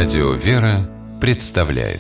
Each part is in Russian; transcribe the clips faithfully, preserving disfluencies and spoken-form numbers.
Радио «Вера» представляет.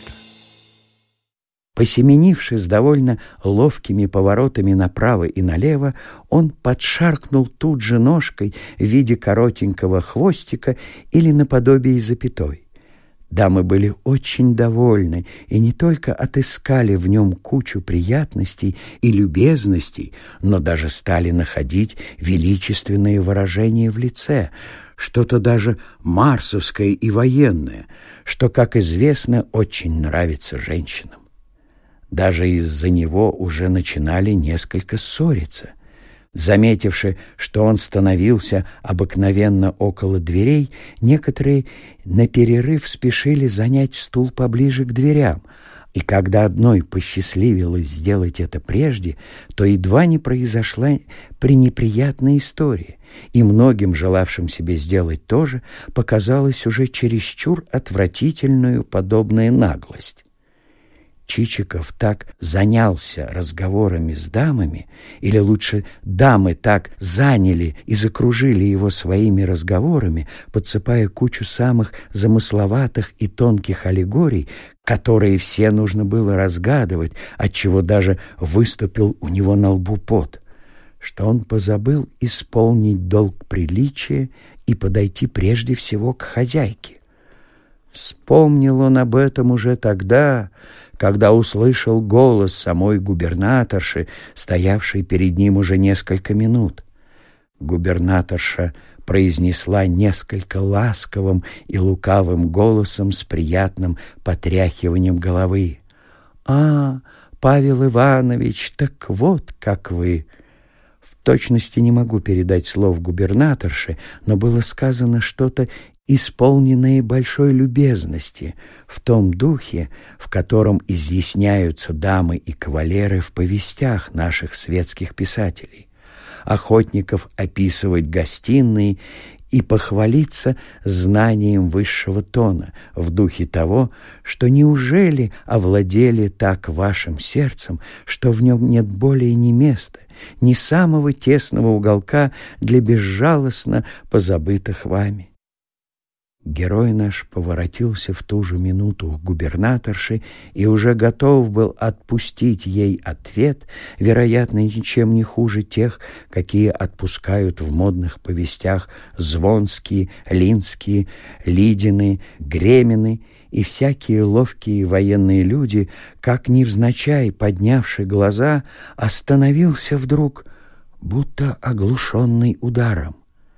Посеменивши с довольно ловкими поворотами направо и налево, он подшаркнул тут же ножкой в виде коротенького хвостика или наподобие запятой. Дамы были очень довольны и не только отыскали в нем кучу приятностей и любезностей, но даже стали находить величественные выражения в лице, что-то даже марсовское и военное, что, как известно, очень нравится женщинам. Даже из-за него уже начинали несколько ссориться. Заметивши, что он становился обыкновенно около дверей, некоторые на перерыв спешили занять стул поближе к дверям, и когда одной посчастливилось сделать это прежде, то едва не произошла пренеприятная история, и многим, желавшим себе сделать то же, показалась уже чересчур отвратительную подобная наглость. Чичиков так занялся разговорами с дамами, или лучше дамы так заняли и закружили его своими разговорами, подсыпая кучу самых замысловатых и тонких аллегорий, которые все нужно было разгадывать, отчего даже выступил у него на лбу пот, что он позабыл исполнить долг приличия и подойти прежде всего к хозяйке. Вспомнил он об этом уже тогда, когда услышал голос самой губернаторши, стоявшей перед ним уже несколько минут. Губернаторша произнесла несколько ласковым и лукавым голосом с приятным потряхиванием головы: «А, Павел Иванович, так вот как вы!» В точности не могу передать слов губернаторши, но было сказано что-то, исполненные большой любезности, в том духе, в котором изъясняются дамы и кавалеры в повестях наших светских писателей, охотников описывать гостиные и похвалиться знанием высшего тона, в духе того, что неужели овладели так вашим сердцем, что в нем нет более ни места, ни самого тесного уголка для безжалостно позабытых вами. Герой наш поворотился в ту же минуту к губернаторше и уже готов был отпустить ей ответ, вероятно, ничем не хуже тех, какие отпускают в модных повестях Звонские, Линские, Лидины, Гремины и всякие ловкие военные люди, как невзначай поднявши глаза, остановился вдруг, будто оглушенный ударом.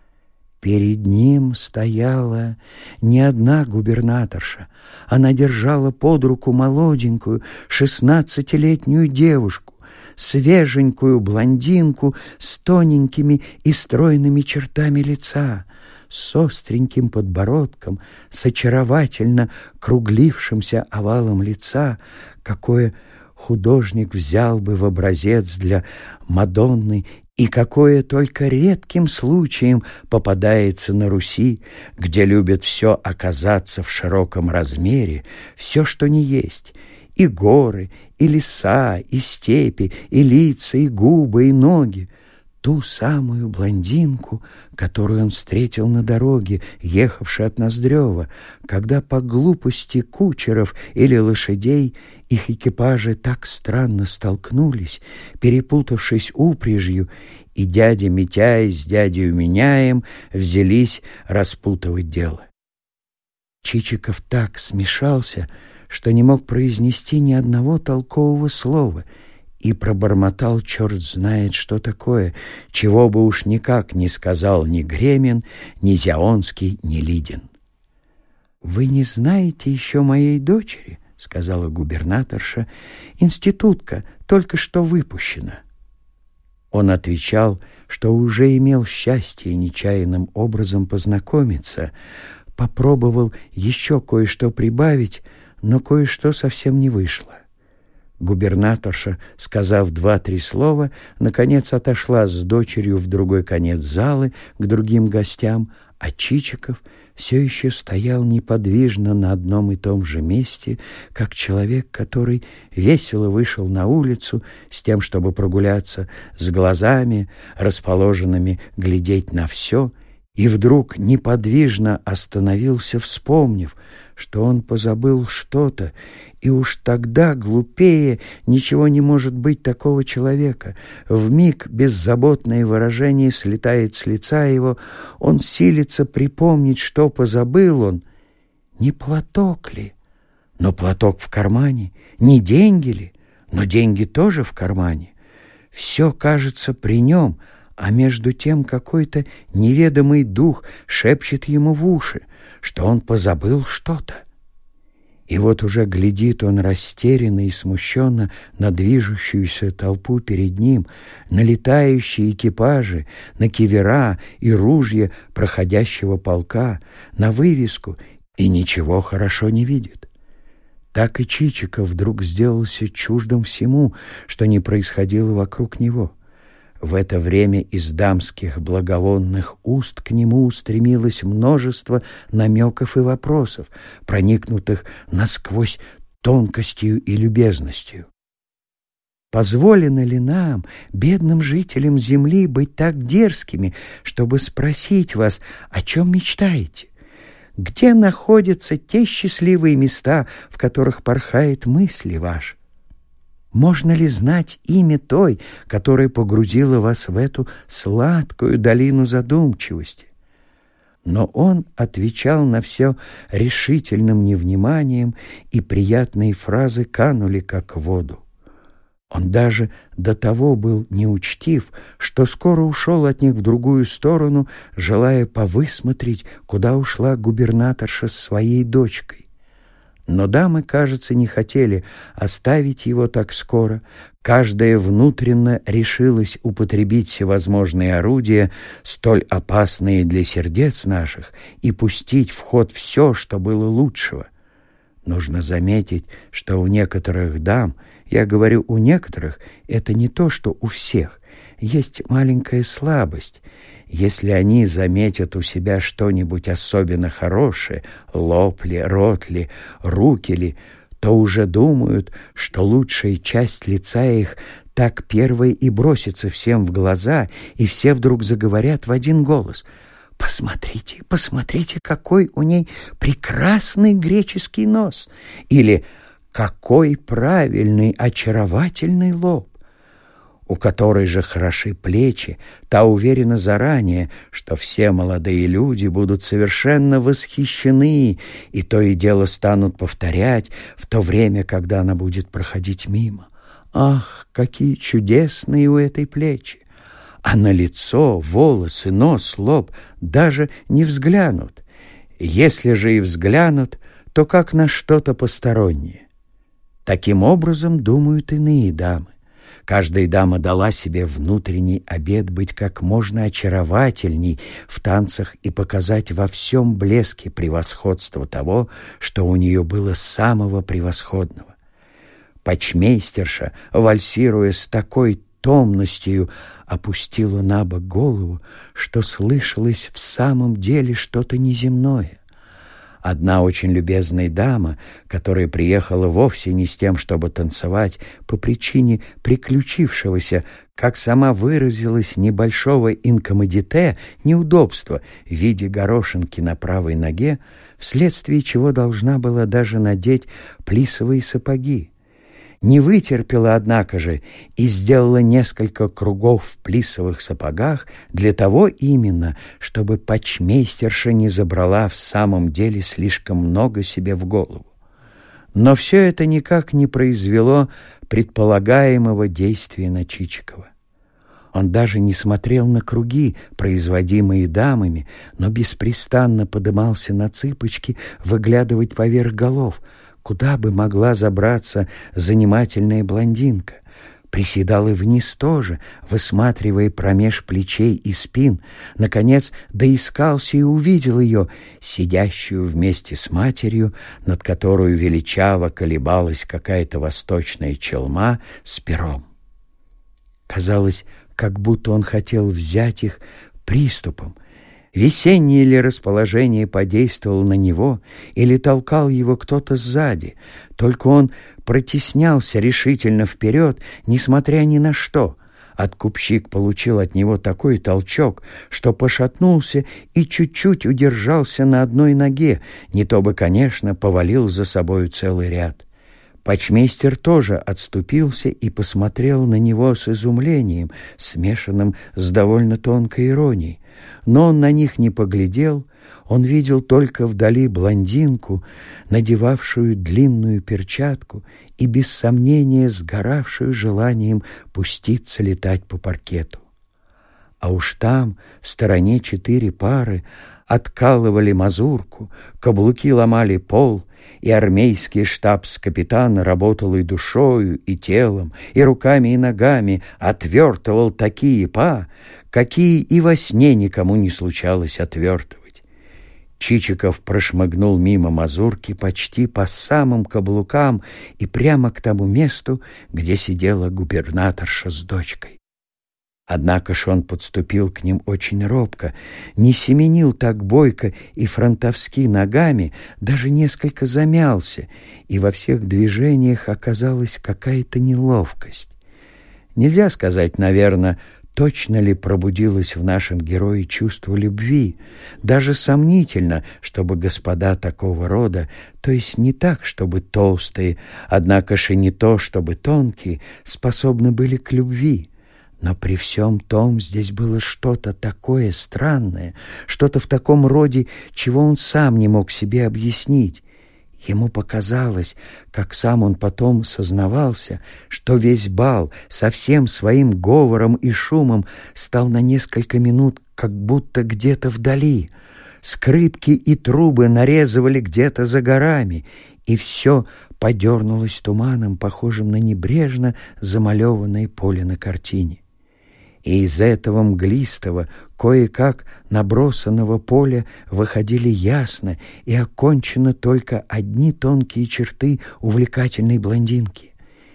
Перед ним стояла не одна губернаторша. Она держала под руку молоденькую шестнадцатилетнюю девушку, свеженькую блондинку с тоненькими и стройными чертами лица, с остреньким подбородком, с очаровательно круглившимся овалом лица, какое художник взял бы в образец для Мадонны и какое только редким случаем попадается на Руси, где любят все оказаться в широком размере, все, что не есть, и горы, и леса, и степи, и лица, и губы, и ноги, ту самую блондинку, которую он встретил на дороге, ехавшей от Ноздрева, когда по глупости кучеров или лошадей их экипажи так странно столкнулись, перепутавшись упряжью, и дядя Митяй с дядей Меняем взялись распутывать дело. Чичиков так смешался, что не мог произнести ни одного толкового слова и пробормотал черт знает что такое, чего бы уж никак не сказал ни Гремин, ни Зяонский, ни Лидин. «Вы не знаете еще моей дочери?» — сказала губернаторша. «Институтка только что выпущена». Он отвечал, что уже имел счастье нечаянным образом познакомиться, попробовал еще кое-что прибавить, но кое-что совсем не вышло. Губернаторша, сказав два-три слова, наконец отошла с дочерью в другой конец залы к другим гостям, а Чичиков все еще стоял неподвижно на одном и том же месте, как человек, который весело вышел на улицу с тем, чтобы прогуляться, с глазами, расположенными глядеть на все, И вдруг неподвижно остановился, вспомнив, что он позабыл что-то, и уж тогда глупее ничего не может быть такого человека. Вмиг беззаботное выражение слетает с лица его, он силится припомнить, что позабыл он. Не платок ли? Но платок в кармане. Не деньги ли? Но деньги тоже в кармане. Все кажется при нем, а между тем какой-то неведомый дух шепчет ему в уши, что он позабыл что-то. И вот уже глядит он растерянно и смущенно на движущуюся толпу перед ним, на летающие экипажи, на кивера и ружья проходящего полка, на вывеску, и ничего хорошо не видит. Так и Чичиков вдруг сделался чуждым всему, что не происходило вокруг него. В это время из дамских благовонных уст к нему устремилось множество намеков и вопросов, проникнутых насквозь тонкостью и любезностью. Позволено ли нам, бедным жителям земли, быть так дерзкими, чтобы спросить вас, о чем мечтаете? Где находятся те счастливые места, в которых порхает мысли ваши? Можно ли знать имя той, которая погрузила вас в эту сладкую долину задумчивости? Но он отвечал на все решительным невниманием, и приятные фразы канули как в воду. Он даже до того был неучтив, что скоро ушел от них в другую сторону, желая повысмотреть, куда ушла губернаторша с своей дочкой. Но дамы, кажется, не хотели оставить его так скоро. Каждая внутренно решилась употребить всевозможные орудия, столь опасные для сердец наших, и пустить в ход все, что было лучшего. Нужно заметить, что у некоторых дам, я говорю у некоторых, это не то, что у всех, есть маленькая слабость. Если они заметят у себя что-нибудь особенно хорошее, лоб ли, рот ли, руки ли, то уже думают, что лучшая часть лица их так первой и бросится всем в глаза, и все вдруг заговорят в один голос: «Посмотрите, посмотрите, какой у ней прекрасный греческий нос!» Или «Какой правильный, очаровательный лоб!» У которой же хороши плечи, та уверена заранее, что все молодые люди будут совершенно восхищены и то и дело станут повторять в то время, когда она будет проходить мимо. Ах, какие чудесные у этой плечи! А на лицо, волосы, нос, лоб даже не взглянут. Если же и взглянут, то как на что-то постороннее. Таким образом думают иные дамы. Каждая дама дала себе внутренний обет быть как можно очаровательней в танцах и показать во всем блеске превосходства того, что у нее было самого превосходного. Почмейстерша, вальсируя с такой томностью, опустила на бок голову, что слышалось в самом деле что-то неземное. Одна очень любезная дама, которая приехала вовсе не с тем, чтобы танцевать, по причине приключившегося, как сама выразилась, небольшого инкоммодите, неудобства в виде горошинки на правой ноге, вследствие чего должна была даже надеть плисовые сапоги. Не вытерпела, однако же, и сделала несколько кругов в плисовых сапогах для того именно, чтобы почмейстерша не забрала в самом деле слишком много себе в голову. Но все это никак не произвело предполагаемого действия на Чичикова. Он даже не смотрел на круги, производимые дамами, но беспрестанно подымался на цыпочки выглядывать поверх голов, куда бы могла забраться занимательная блондинка. Приседал и вниз тоже, высматривая промеж плечей и спин. Наконец доискался и увидел ее, сидящую вместе с матерью, над которой величаво колебалась какая-то восточная челма с пером. Казалось, как будто он хотел взять их приступом. Весеннее ли расположение подействовало на него, или толкал его кто-то сзади, только он протеснялся решительно вперед, несмотря ни на что, Откупщик получил от него такой толчок, что пошатнулся и чуть-чуть удержался на одной ноге, не то бы, конечно, повалил за собою целый ряд. Почмейстер тоже отступился и посмотрел на него с изумлением, смешанным с довольно тонкой иронией. Но он на них не поглядел, он видел только вдали блондинку, надевавшую длинную перчатку и без сомнения сгоравшую желанием пуститься летать по паркету. А уж там, в стороне, четыре пары откалывали мазурку, каблуки ломали пол, и армейский штабс-капитан работал и душою, и телом, и руками, и ногами, отвертывал такие па, какие и во сне никому не случалось отвертывать. Чичиков прошмыгнул мимо мазурки почти по самым каблукам и прямо к тому месту, где сидела губернаторша с дочкой. Однако ж он подступил к ним очень робко, не семенил так бойко и фронтовски ногами, даже несколько замялся, и во всех движениях оказалась какая-то неловкость. Нельзя сказать, наверное, точно ли пробудилось в нашем герое чувство любви. Даже сомнительно, чтобы господа такого рода, то есть не так, чтобы толстые, однако ж и не то, чтобы тонкие, способны были к любви. Но при всем том здесь было что-то такое странное, что-то в таком роде, чего он сам не мог себе объяснить. Ему показалось, как сам он потом сознавался, что весь бал со всем своим говором и шумом стал на несколько минут как будто где-то вдали. Скрипки и трубы нарезывали где-то за горами, и все подернулось туманом, похожим на небрежно замалеванное поле на картине. И из этого мглистого, кое-как набросанного поля выходили ясно и оконченно только одни тонкие черты увлекательной блондинки.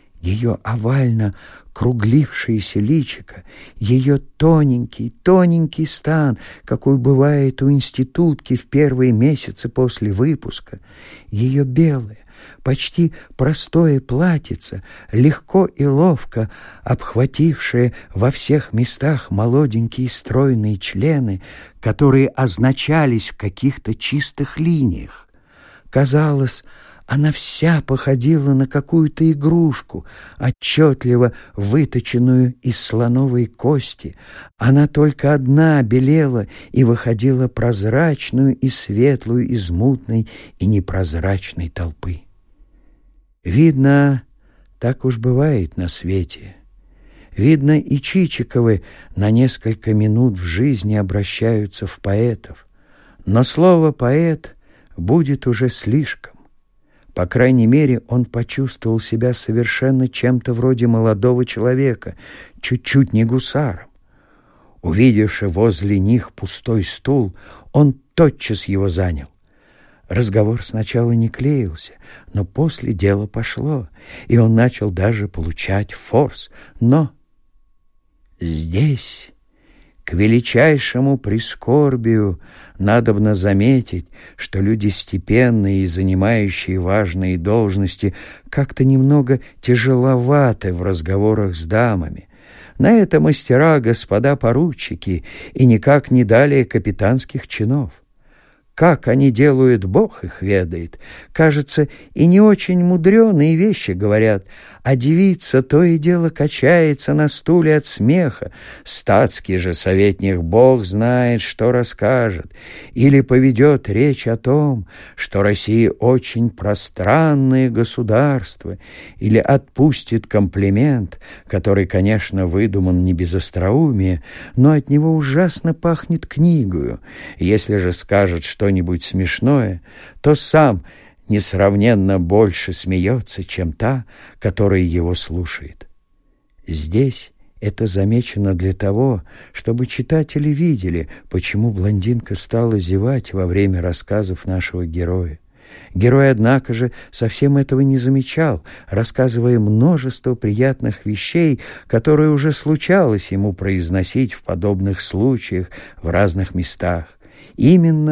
Ее овально круглившееся личико, ее тоненький, тоненький стан, какой бывает у институтки в первые месяцы после выпуска, ее белое, почти простое платьице, легко и ловко обхватившее во всех местах молоденькие стройные члены, которые означались в каких-то чистых линиях. Казалось, она вся походила на какую-то игрушку, отчетливо выточенную из слоновой кости. Она только одна белела и выходила прозрачную и светлую из мутной и непрозрачной толпы. Видно, так уж бывает на свете. Видно, и Чичиковы на несколько минут в жизни обращаются в поэтов. Но слово «поэт» будет уже слишком. По крайней мере, он почувствовал себя совершенно чем-то вроде молодого человека, чуть-чуть не гусаром. Увидевши возле них пустой стул, он тотчас его занял. Разговор сначала не клеился, но после дело пошло, и он начал даже получать форс. Но здесь, к величайшему прискорбию, надобно заметить, что люди степенные и занимающие важные должности как-то немного тяжеловаты в разговорах с дамами. На это мастера господа поручики и никак не далее капитанских чинов. Как они делают, Бог их ведает. Кажется, и не очень мудреные вещи говорят, а девица то и дело качается на стуле от смеха. Статский же советник Бог знает, что расскажет. Или поведет речь о том, что Россия очень пространное государство, или отпустит комплимент, который, конечно, выдуман не без остроумия, но от него ужасно пахнет книгою. Если же скажет что-нибудь смешное, то сам несравненно больше смеется, чем та, которая его слушает. Здесь это замечено для того, чтобы читатели видели, почему блондинка стала зевать во время рассказов нашего героя. Герой, однако же, совсем этого не замечал, рассказывая множество приятных вещей, которые уже случалось ему произносить в подобных случаях в разных местах. Именно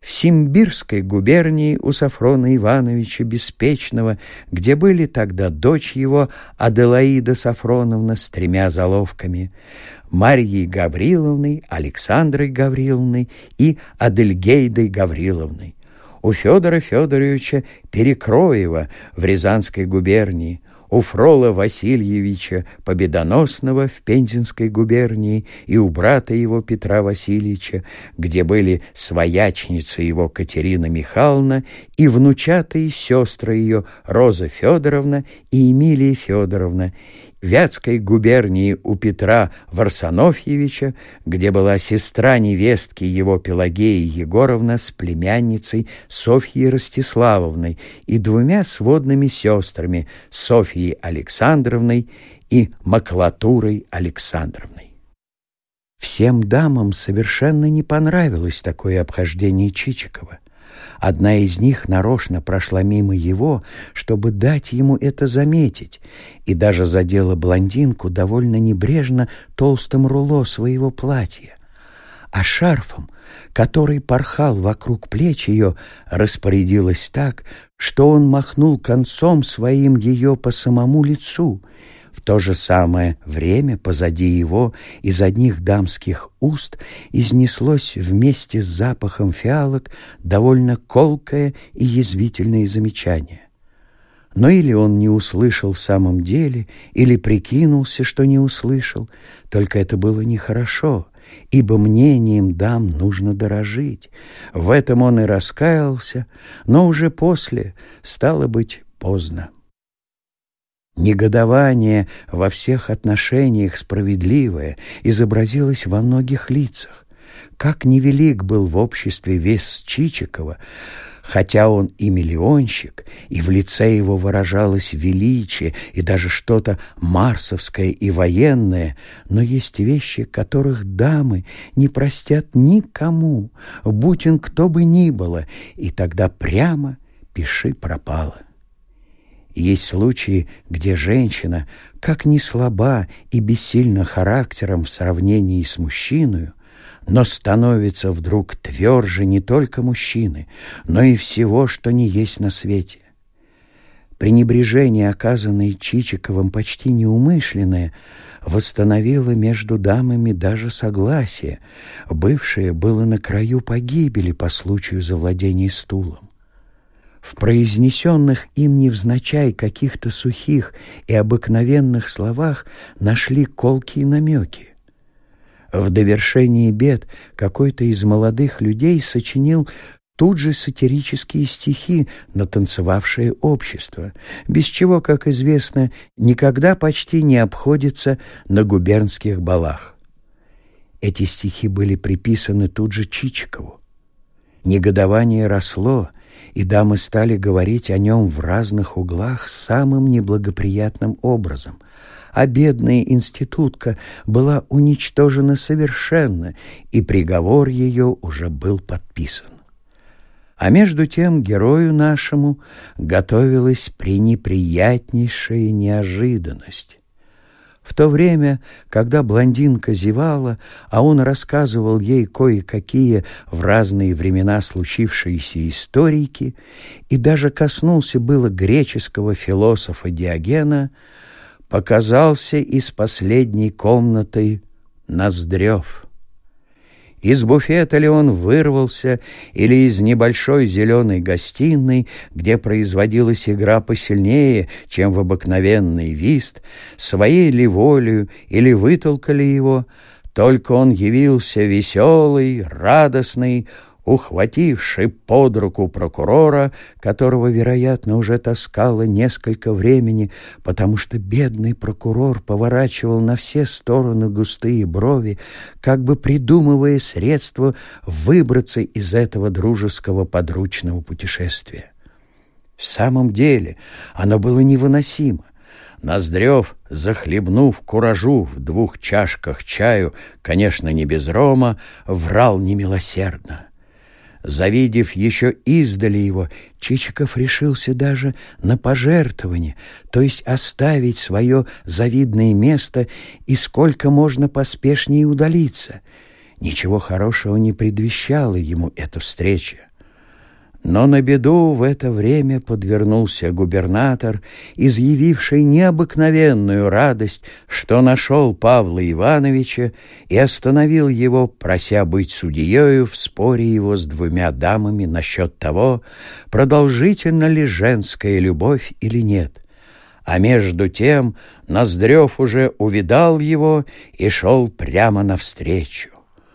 в Симбирской губернии у Сафрона Ивановича Беспечного, где были тогда дочь его Аделаида Сафроновна с тремя заловками, Марьей Гавриловной, Александрой Гавриловной и Адельгейдой Гавриловной, у Федора Федоровича Перекроева в Рязанской губернии, у Фрола Васильевича Победоносного в Пензенской губернии и у брата его Петра Васильевича, где были своячница его Катерина Михайловна и внучатые сестры ее Роза Федоровна и Эмилия Федоровна, в Вятской губернии у Петра Варсонофьевича, где была сестра невестки его Пелагея Егоровна с племянницей Софьей Ростиславовной и двумя сводными сестрами Софьей Александровной и Маклатурой Александровной. Всем дамам совершенно не понравилось такое обхождение Чичикова. Одна из них нарочно прошла мимо его, чтобы дать ему это заметить, и даже задела блондинку довольно небрежно толстым руло своего платья, а шарфом, который порхал вокруг плеч ее, распорядилась так, что он махнул концом своим ее по самому лицу. В то же самое время позади его из одних дамских уст изнеслось вместе с запахом фиалок довольно колкое и язвительное замечание. Но или он не услышал в самом деле, или прикинулся, что не услышал, только это было нехорошо, ибо мнением дам нужно дорожить. В этом он и раскаялся, но уже после стало быть поздно. Негодование во всех отношениях справедливое изобразилось во многих лицах. Как невелик был в обществе вес Чичикова, хотя он и миллионщик, и в лице его выражалось величие и даже что-то марсовское и военное, но есть вещи, которых дамы не простят никому, будь он кто бы ни было, и тогда прямо пиши пропало. Есть случаи, где женщина, как ни слаба и бессильна характером в сравнении с мужчиной, но становится вдруг тверже не только мужчины, но и всего, что не есть на свете. Пренебрежение, оказанное Чичиковым почти неумышленное, восстановило между дамами даже согласие, бывшее было на краю погибели по случаю завладения стулом. В произнесенных им невзначай каких-то сухих и обыкновенных словах нашли колкие намеки. В довершении бед какой-то из молодых людей сочинил тут же сатирические стихи на танцевавшее общество, без чего, как известно, никогда почти не обходится на губернских балах. Эти стихи были приписаны тут же Чичикову. Негодование росло, и дамы стали говорить о нем в разных углах самым неблагоприятным образом, а бедная институтка была уничтожена совершенно, и приговор ее уже был подписан. А между тем герою нашему готовилась пренеприятнейшая неожиданность. В то время, когда блондинка зевала, а он рассказывал ей кое-какие в разные времена случившиеся историки и даже коснулся было греческого философа Диогена, показался из последней комнаты Ноздрев. Из буфета ли он вырвался, или из небольшой зеленой гостиной, где производилась игра посильнее, чем в обыкновенный вист, своей ли волею или вытолкали его, только он явился веселый, радостный, ухвативший под руку прокурора, которого, вероятно, уже таскало несколько времени, потому что бедный прокурор поворачивал на все стороны густые брови, как бы придумывая средства выбраться из этого дружеского подручного путешествия. В самом деле оно было невыносимо. Ноздрев, захлебнув куражу в двух чашках чаю, конечно, не без рома, врал немилосердно. Завидев еще издали его, Чичиков решился даже на пожертвование, то есть оставить свое завидное место и сколько можно поспешнее удалиться. Ничего хорошего не предвещала ему эта встреча. Но на беду в это время подвернулся губернатор, изъявивший необыкновенную радость, что нашел Павла Ивановича и остановил его, прося быть судьею в споре его с двумя дамами насчет того, продолжительна ли женская любовь или нет. А между тем Ноздрев уже увидал его и шел прямо навстречу.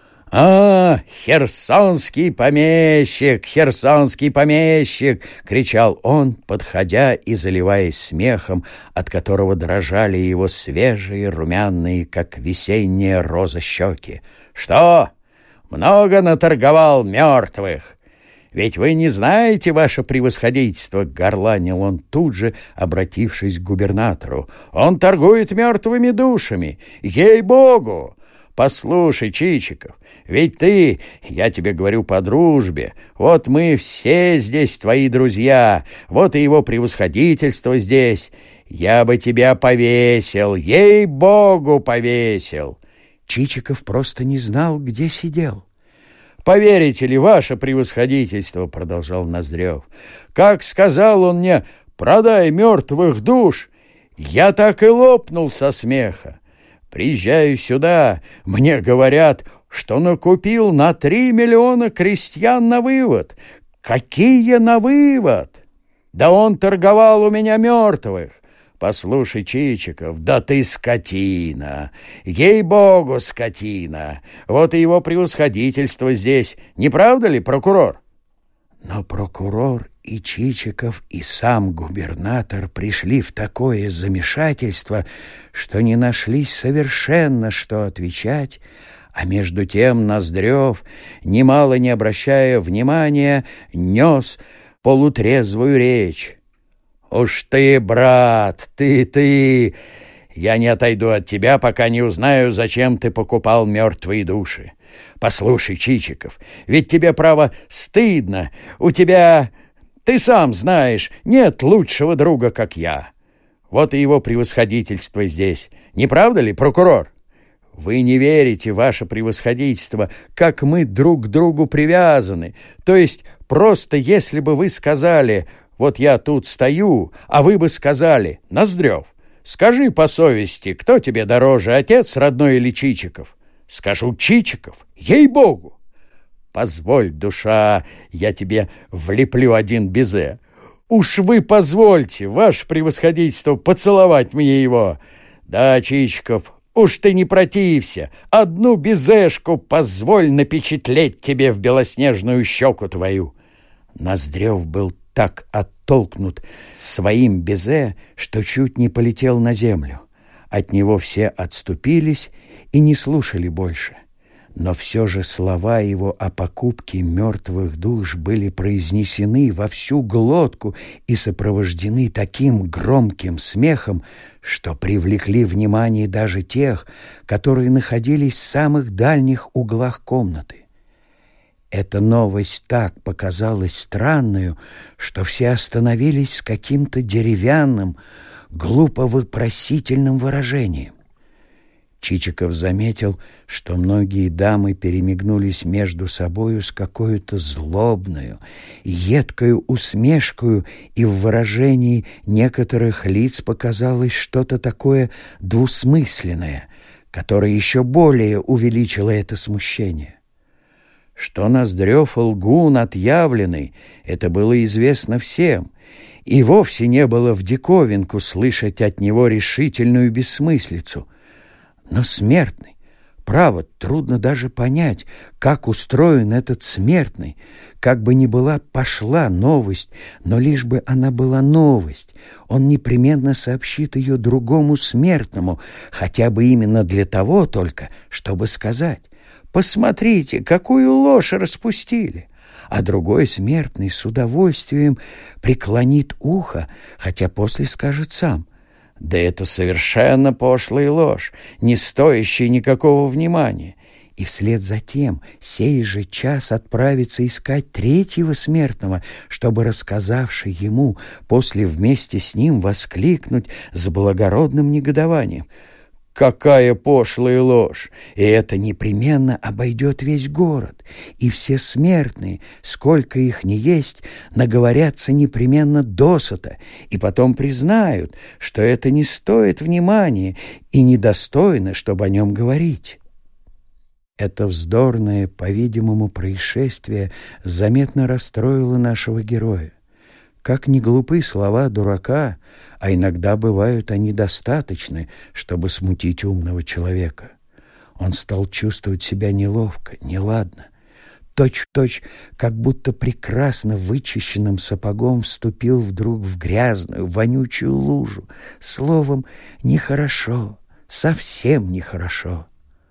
«А, херсонский помещик, херсонский помещик!» — кричал он, подходя и заливаясь смехом, от которого дрожали его свежие, румяные, как весенняя роза, щеки. «Что? Много наторговал мертвых? Ведь вы не знаете, ваше превосходительство!» — горланил он тут же, обратившись к губернатору. «Он торгует мертвыми душами! Ей-богу! Послушай, Чичиков, ведь ты, я тебе говорю по дружбе, вот мы все здесь твои друзья, вот и его превосходительство здесь. Я бы тебя повесил, ей-богу, повесил!» Чичиков просто не знал, где сидел. «Поверите ли, ваше превосходительство, — продолжал Ноздрев, — как сказал он мне: продай мертвых душ, я так и лопнул со смеха. Приезжаю сюда, мне говорят, что накупил на три миллиона крестьян на вывод. Какие на вывод? Да он торговал у меня мертвых. Послушай, Чичиков, да ты скотина, ей-богу, скотина. Вот и его превосходительство здесь, не правда ли, прокурор?» Но прокурор и Чичиков, и сам губернатор пришли в такое замешательство, что не нашлись совершенно, что отвечать, а между тем Ноздрев, немало не обращая внимания, нес полутрезвую речь. «Уж ты, брат, ты, ты! Я не отойду от тебя, пока не узнаю, зачем ты покупал мертвые души. Послушай, Чичиков, ведь тебе, право, стыдно. У тебя, ты сам знаешь, нет лучшего друга, как я. Вот и его превосходительство здесь. Не правда ли, прокурор? Вы не верите, ваше превосходительство, как мы друг к другу привязаны. То есть просто если бы вы сказали: вот я тут стою, а вы бы сказали: Ноздрев, скажи по совести, кто тебе дороже, отец родной или Чичиков? Скажу: Чичиков, ей-богу! Позволь, душа, я тебе влеплю один безе. Уж вы позвольте, ваше превосходительство, поцеловать мне его. Да, Чичиков, уж ты не протився, одну безешку позволь напечатлеть тебе в белоснежную щеку твою». Ноздрев был так оттолкнут своим безе, что чуть не полетел на землю. От него все отступились и не слушали больше. Но все же слова его о покупке мертвых душ были произнесены во всю глотку и сопровождены таким громким смехом, что привлекли внимание даже тех, которые находились в самых дальних углах комнаты. Эта новость так показалась странною, что все остановились с каким-то деревянным, глупо-вопросительным выражением. Чичиков заметил, что многие дамы перемигнулись между собою с какой-то злобною, едкою усмешкою, и в выражении некоторых лиц показалось что-то такое двусмысленное, которое еще более увеличило это смущение. Что Ноздрев лгун отъявленный, это было известно всем, и вовсе не было в диковинку слышать от него решительную бессмыслицу. Но смертный, право, трудно даже понять, как устроен этот смертный. Как бы ни была пошла новость, но лишь бы она была новость, он непременно сообщит ее другому смертному, хотя бы именно для того только, чтобы сказать: «Посмотрите, какую ложь распустили!» А другой смертный с удовольствием преклонит ухо, хотя после скажет сам: «Да это совершенно пошлая ложь, не стоящая никакого внимания». И вслед за тем сей же час отправится искать третьего смертного, чтобы, рассказавший ему, после вместе с ним воскликнуть с благородным негодованием: какая пошлая ложь! И это непременно обойдет весь город, и все смертные, сколько их ни есть, наговорятся непременно досыта, и потом признают, что это не стоит внимания и недостойно, чтобы о нем говорить». Это вздорное, по-видимому, происшествие заметно расстроило нашего героя. Как ни глупы слова дурака, а иногда бывают они достаточны, чтобы смутить умного человека. Он стал чувствовать себя неловко, неладно. Точь-в-точь, как будто прекрасно вычищенным сапогом вступил вдруг в грязную, вонючую лужу. Словом, нехорошо, совсем нехорошо.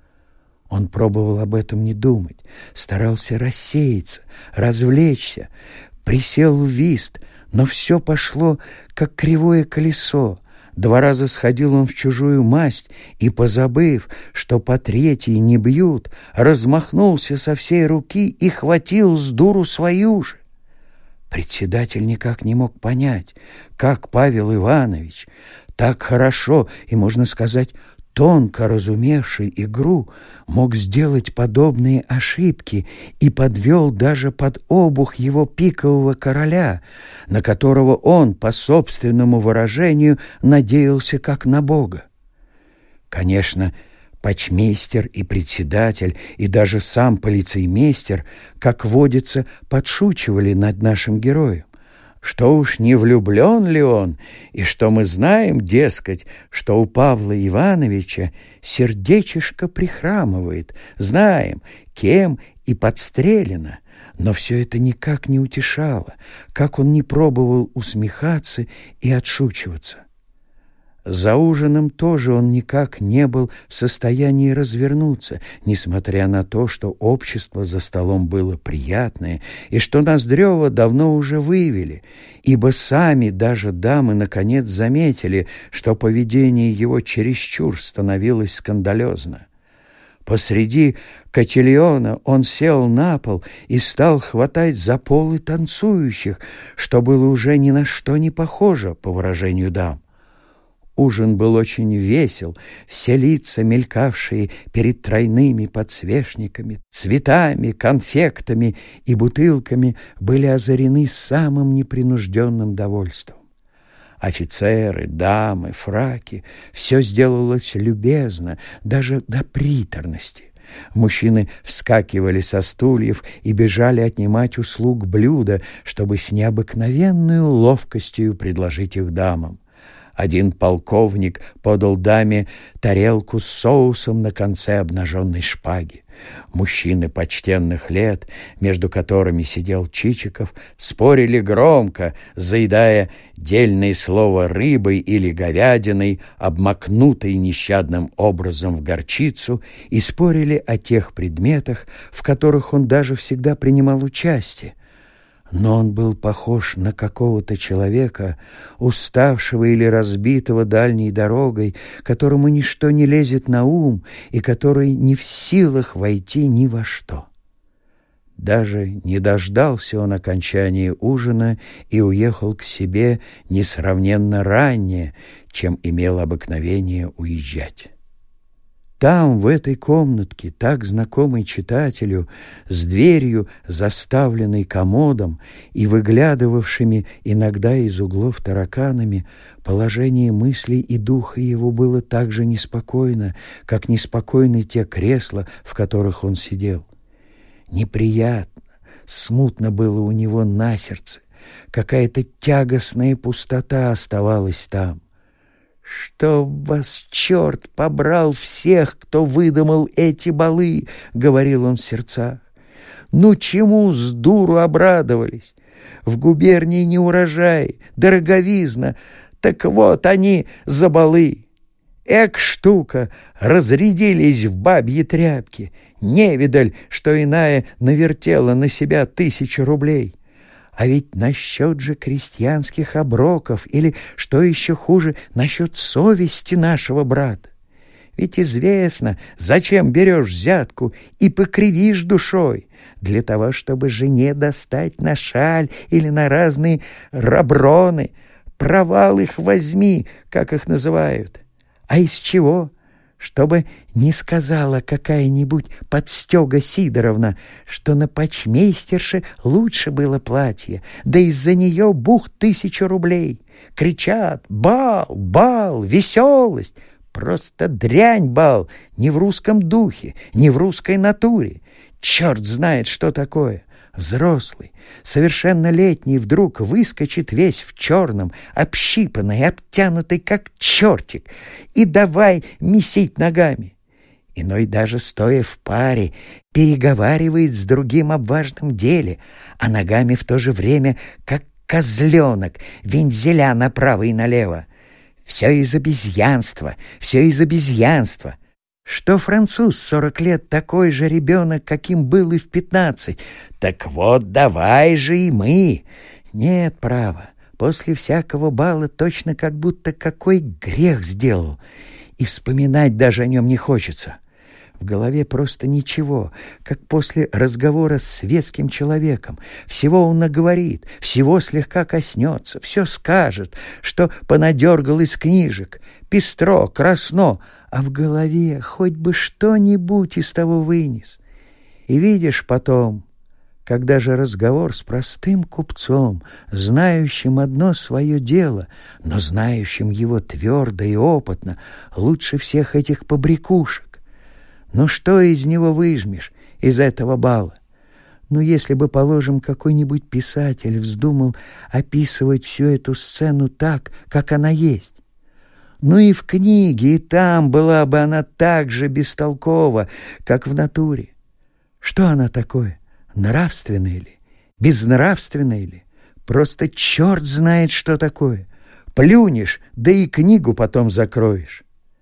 Он пробовал об этом не думать, старался рассеяться, развлечься, присел в вист, но все пошло, как кривое колесо. Два раза сходил он в чужую масть и, позабыв, что по третьей не бьют, размахнулся со всей руки и хватил с дуру свою же. Председатель никак не мог понять, как Павел Иванович, так хорошо и, можно сказать, тонко разумевший игру, мог сделать подобные ошибки и подвел даже под обух его пикового короля, на которого он, по собственному выражению, надеялся как на Бога. Конечно, почмейстер и председатель, и даже сам полицеймейстер, как водится, подшучивали над нашим героем. Что уж не влюблен ли он, и что мы знаем, дескать, что у Павла Ивановича сердечишко прихрамывает, знаем, кем и подстрелено, но все это никак не утешало, как он не пробовал усмехаться и отшучиваться. За ужином тоже он никак не был в состоянии развернуться, несмотря на то, что общество за столом было приятное и что Ноздрева давно уже вывели, ибо сами даже дамы наконец заметили, что поведение его чересчур становилось скандалезно. Посреди котельона он сел на пол и стал хватать за полы танцующих, что было уже ни на что не похоже, по выражению дам. Ужин был очень весел, все лица, мелькавшие перед тройными подсвечниками, цветами, конфектами и бутылками, были озарены самым непринужденным довольством. Офицеры, дамы, фраки — все сделалось любезно, даже до приторности. Мужчины вскакивали со стульев и бежали отнимать услуг блюда, чтобы с необыкновенной ловкостью предложить их дамам. Один полковник подал даме тарелку с соусом на конце обнаженной шпаги. Мужчины почтенных лет, между которыми сидел Чичиков, спорили громко, заедая дельное слово рыбой или говядиной, обмакнутой нещадным образом в горчицу, и спорили о тех предметах, в которых он даже всегда принимал участие. Но он был похож на какого-то человека, уставшего или разбитого дальней дорогой, которому ничто не лезет на ум и который не в силах войти ни во что. Даже не дождался он окончания ужина и уехал к себе несравненно ранее, чем имел обыкновение уезжать. Там, в этой комнатке, так знакомой читателю, с дверью, заставленной комодом и выглядывавшими иногда из углов тараканами, положение мыслей и духа его было так же неспокойно, как неспокойны те кресла, в которых он сидел. Неприятно, смутно было у него на сердце, какая-то тягостная пустота оставалась там. «Чтоб вас черт побрал всех, кто выдумал эти балы!» — говорил он в сердцах. «Ну чему с дуру обрадовались? В губернии не урожай, дороговизна, так вот они за балы. Эк штука, разрядились в бабьи тряпки, невидаль, что иная навертела на себя тысячу рублей. А ведь насчет же крестьянских оброков или, что еще хуже, насчет совести нашего брата. Ведь известно, зачем берешь взятку и покривишь душой, для того, чтобы жене достать на шаль или на разные раброны. Провал их возьми, как их называют. А из чего? Чтобы не сказала какая-нибудь подстега Сидоровна, что на почмейстерше лучше было платье, да из-за нее бух тысячу рублей. Кричат: бал, бал, веселость. Просто дрянь бал, не в русском духе, не в русской натуре. Черт знает, что такое. Взрослый, совершеннолетний вдруг выскочит весь в черном, общипанный, обтянутый, как чертик, и давай месить ногами. Иной даже стоя в паре переговаривает с другим об важном деле, а ногами в то же время, как козленок, вензеля направо и налево. Все из обезьянства, все из обезьянства. Что француз сорок лет такой же ребенок, каким был и в пятнадцать. Так вот, давай же и мы. Нет, право, после всякого бала точно как будто какой грех сделал. И вспоминать даже о нем не хочется. В голове просто ничего, как после разговора с светским человеком. Всего он наговорит, всего слегка коснется, все скажет, что понадергал из книжек. Пестро, красно, а в голове хоть бы что-нибудь из того вынес. И видишь потом, когда же разговор с простым купцом, знающим одно свое дело, но знающим его твердо и опытно, лучше всех этих побрякушек. Ну что из него выжмешь, из этого бала? Ну, если бы, положим, какой-нибудь писатель вздумал описывать всю эту сцену так, как она есть. Ну и в книге, и там была бы она так же бестолкова, как в натуре. Что она такое? Нравственная ли? Безнравственная ли? Просто черт знает, что такое. Плюнешь, да и книгу потом закроешь.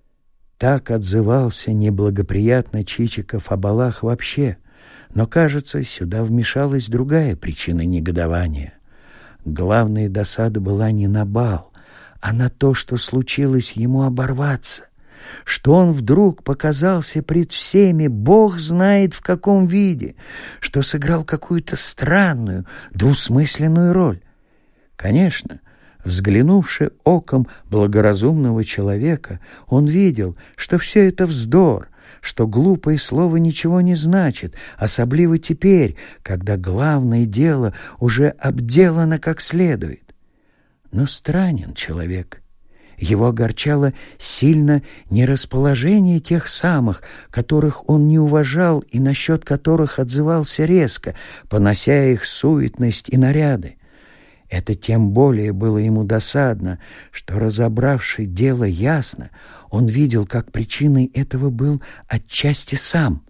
Так отзывался неблагоприятно Чичиков о балах вообще, но, кажется, сюда вмешалась другая причина негодования. Главная досада была не на бал, а на то, что случилось ему оборваться, что он вдруг показался пред всеми, Бог знает в каком виде, что сыграл какую-то странную, двусмысленную роль. Конечно, взглянувши оком благоразумного человека, он видел, что все это вздор, что глупое слово ничего не значит, особливо теперь, когда главное дело уже обделано как следует. Но странен человек. Его огорчало сильно нерасположение тех самых, которых он не уважал и насчет которых отзывался резко, понося их суетность и наряды. Это тем более было ему досадно, что, разобравший дело ясно, он видел, как причиной этого был отчасти сам.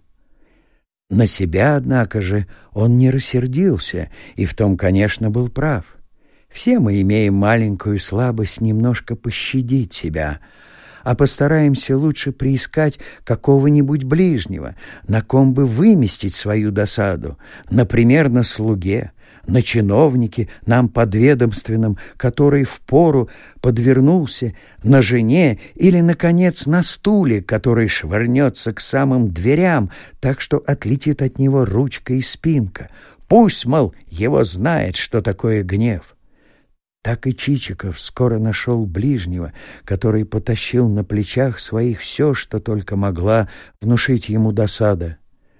На себя, однако же, он не рассердился, и в том, конечно, был прав. Все мы имеем маленькую слабость немножко пощадить себя, а постараемся лучше приискать какого-нибудь ближнего, на ком бы выместить свою досаду, например, на слуге, на чиновнике, нам подведомственном, который впору подвернулся, на жене или, наконец, на стуле, который швырнется к самым дверям, так что отлетит от него ручка и спинка. Пусть, мол, его знает, что такое гнев. Так и Чичиков скоро нашел ближнего, который потащил на плечах своих все, что только могла внушить ему досада.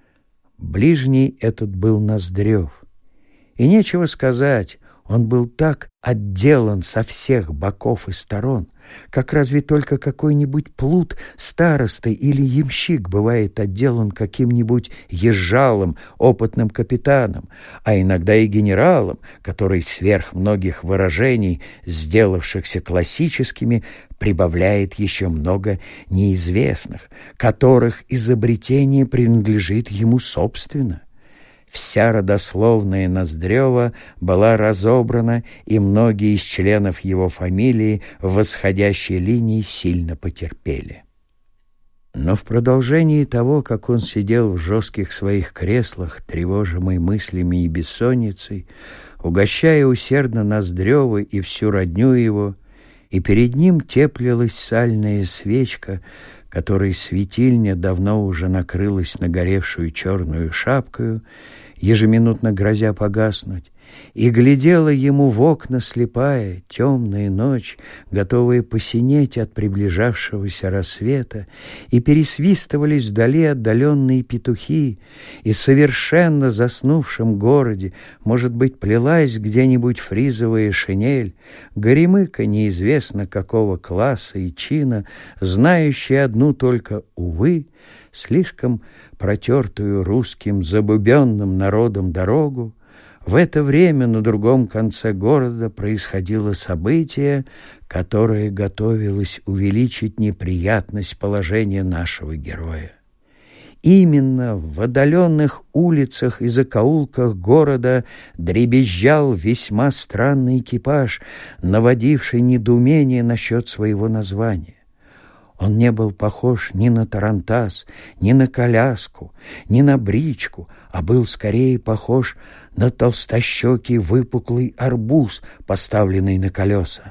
Ближний этот был Ноздрев. И нечего сказать, он был так отделан со всех боков и сторон, как разве только какой-нибудь плут старосты или ямщик бывает отделан каким-нибудь езжалом, опытным капитаном, а иногда и генералом, который сверх многих выражений, сделавшихся классическими, прибавляет еще много неизвестных, которых изобретение принадлежит ему собственно. Вся родословная Ноздрева была разобрана, и многие из членов его фамилии в восходящей линии сильно потерпели. Но в продолжении того, как он сидел в жестких своих креслах, тревожимый мыслями и бессонницей, угощая усердно Ноздрева и всю родню его, и перед ним теплилась сальная свечка, которой светильня давно уже накрылась нагоревшую черную шапкою, ежеминутно грозя погаснуть, и глядела ему в окна слепая, темная ночь, готовая посинеть от приближавшегося рассвета, и пересвистывались вдали отдаленные петухи, и в совершенно заснувшем городе, может быть, плелась где-нибудь фризовая шинель, горемыка неизвестно какого класса и чина, знающая одну только, увы, слишком протертую русским забубенным народом дорогу. В это время на другом конце города происходило событие, которое готовилось увеличить неприятность положения нашего героя. Именно в отдаленных улицах и закоулках города дребезжал весьма странный экипаж, наводивший недоумение насчет своего названия. Он не был похож ни на тарантас, ни на коляску, ни на бричку, а был скорее похож на толстощекий выпуклый арбуз, поставленный на колеса.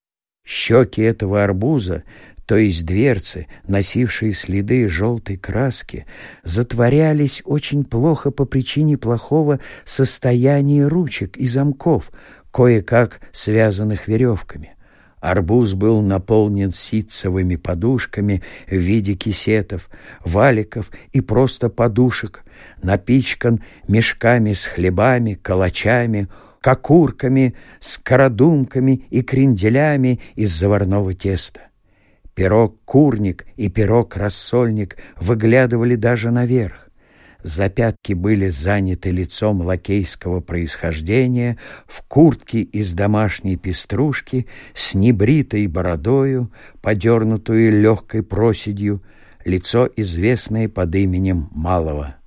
Щеки этого арбуза, то есть дверцы, носившие следы желтой краски, затворялись очень плохо по причине плохого состояния ручек и замков, кое-как связанных веревками. Арбуз был наполнен ситцевыми подушками в виде кисетов, валиков и просто подушек, напичкан мешками с хлебами, калачами, кокурками, скородумками и кренделями из заварного теста. Пирог-курник и пирог-рассольник выглядывали даже наверх. Запятки были заняты лицом лакейского происхождения, в куртке из домашней пеструшки, с небритой бородою, подернутую легкой проседью, лицо, известное под именем Малого.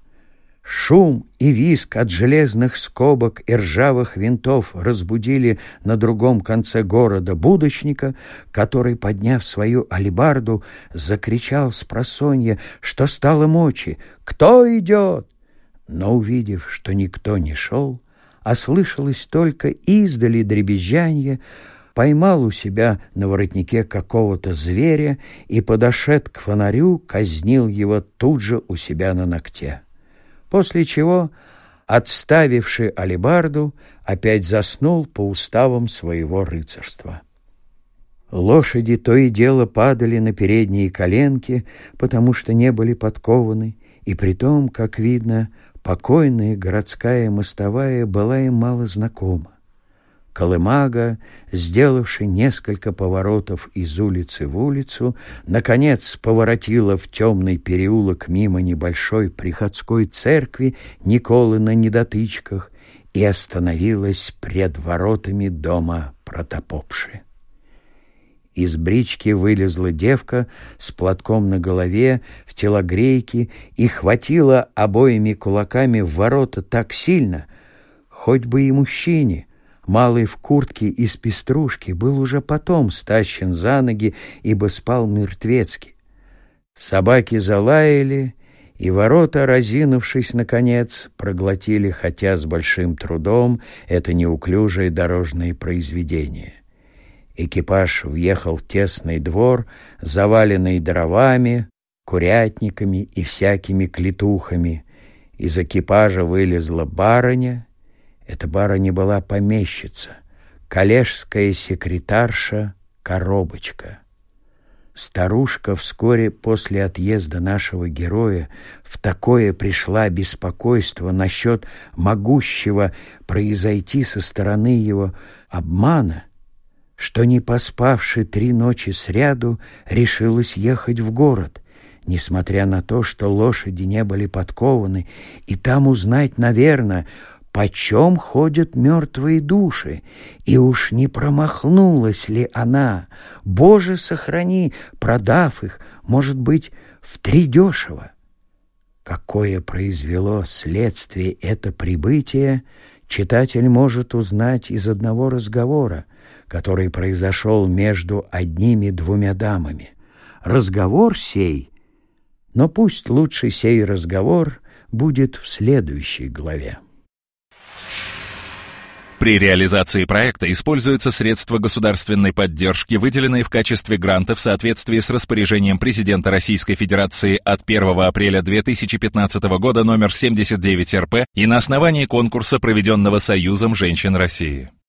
Шум и визг от железных скобок и ржавых винтов разбудили на другом конце города будочника, который, подняв свою алебарду, закричал спросонья, что стало мочи: «Кто идет?» Но, увидев, что никто не шел, а слышалось только издали дребезжанье, поймал у себя на воротнике какого-то зверя и, подошед к фонарю, казнил его тут же у себя на ногте. После чего, отставивший алебарду, опять заснул по уставам своего рыцарства. Лошади то и дело падали на передние коленки, потому что не были подкованы, и притом, как видно, покойная городская мостовая была им мало знакома. Колымага, сделавший несколько поворотов из улицы в улицу, наконец поворотила в темный переулок мимо небольшой приходской церкви Николы на Недотычках и остановилась пред воротами дома протопопши. Из брички вылезла девка с платком на голове, в телогрейке, и хватила обоими кулаками в ворота так сильно, хоть бы и мужчине. Малый в куртке из пеструшки был уже потом стащен за ноги, ибо спал мертвецки. Собаки залаяли, и ворота, разинувшись наконец, проглотили, хотя с большим трудом, это неуклюжее дорожное произведение. Экипаж въехал в тесный двор, заваленный дровами, курятниками и всякими клетухами. Из экипажа вылезла барыня. Эта барыня была помещица, коллежская секретарша Коробочка. Старушка вскоре после отъезда нашего героя в такое пришла беспокойство насчет могущего произойти со стороны его обмана, что, не поспавши три ночи сряду, решилась ехать в город, несмотря на то, что лошади не были подкованы, и там узнать, наверное, почем ходят мертвые души, и уж не промахнулась ли она, Боже сохрани, продав их, может быть, втридешево. Какое произвело следствие это прибытие, читатель может узнать из одного разговора, который произошел между одними-двумя дамами. Разговор сей, но пусть лучше сей разговор будет в следующей главе. При реализации проекта используются средства государственной поддержки, выделенные в качестве гранта в соответствии с распоряжением президента Российской Федерации от первого апреля две тысячи пятнадцатого года номер семьдесят девять эр пэ и на основании конкурса, проведенного Союзом женщин России.